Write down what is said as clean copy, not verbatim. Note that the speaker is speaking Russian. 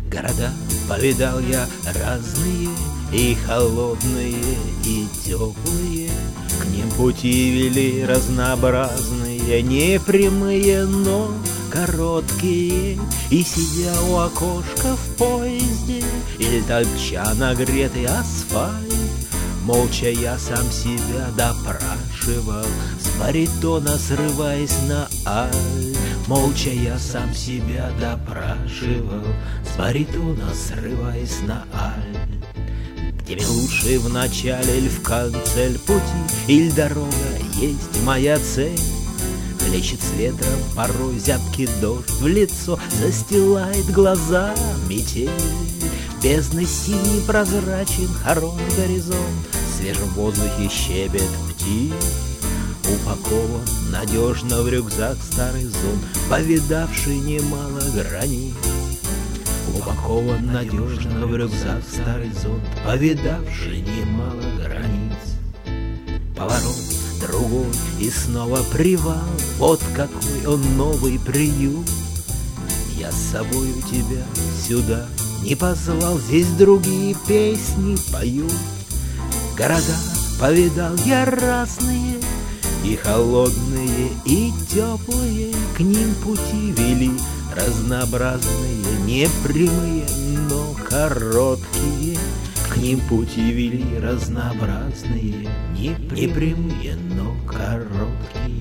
Города повидал я разные, и холодные, и теплые. К ним пути вели разнообразные, не прямые, но короткие. И сидя у окошка в поезде, или топча нагретый асфальт, молча я сам себя допрашивал, с баритона срываясь на аль. Молча я сам себя допрашивал, с баритона срываясь на аль. Где мне лучше в начале или в конце пути, или дорога есть моя цель? Плещет с ветром порой зябкий дождь в лицо, застилает глаза метель. Бездны синий прозрачен, хоронь горизонт, в свежем воздухе щебет птиц. Упакован надежно в рюкзак старый зонт, повидавший немало границ. Упакован надежно в рюкзак старый зонт, повидавший немало границ. Поворот другой и снова привал, вот какой он новый приют. Я с собой у тебя сюда не позвал, здесь другие песни поют. Города повидал я разные, и холодные, и теплые. К ним пути вели разнообразные, не прямые, но короткие. К ним пути вели разнообразные, не прямые, но короткие.